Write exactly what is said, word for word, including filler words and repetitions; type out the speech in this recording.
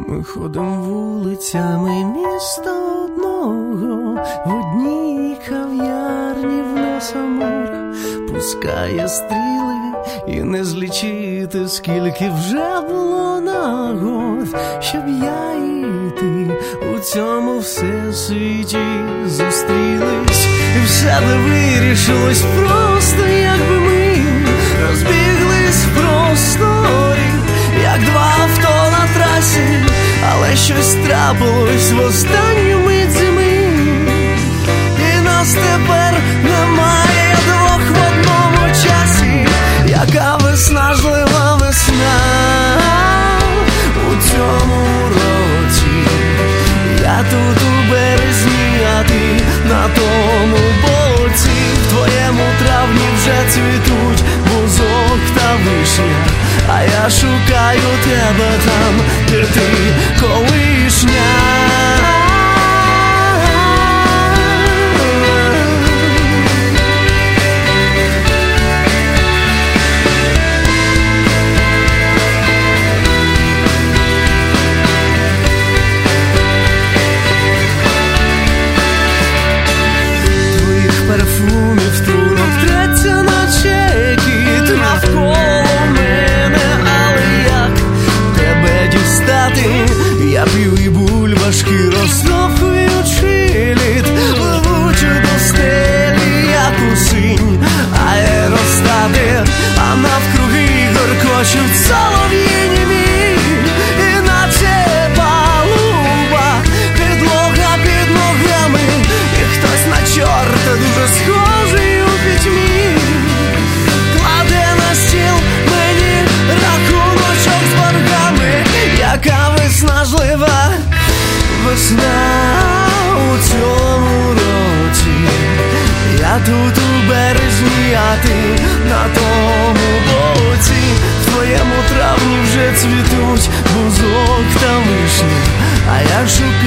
Ми ходим вулицями міста одного, в одній кав'ярні в нас Амур пускає стріли, і не злічити, скільки вже було нагод, щоб я і ти у цьому всесвіті зустрілись. І все би вирішилось просто, якби ми розбіглись в просторі, як два авто на трасі, але щось трапилось в останню мить зими, і нас тепер немає двох в одному часі. Яка виснажлива весна у цьому році. Я тут у березні, а ти на тому боці. В твоєму травні вже цвітуть бузок та вишня, а я шукаю тебе там, де ти колишня. Парфумів трунок треться наче кіт навколо мене, але як тебе дістати? Я п'ю і бульбашки розтоплюючи лід, пливучи до стелі, як у синь аеростати, а навкруги горкочуть солов'ї німі, іначе палуба, підлога під ногами, і хтось на чорта дуже схожий у пітьмі кладе на стіл мені рахуночок з боргами. Яка виснажлива весна у цьому році. Я тут у березні, а ти на тому боці. В твоєму травні вже цвітуть бузок та вишня, а я шукаю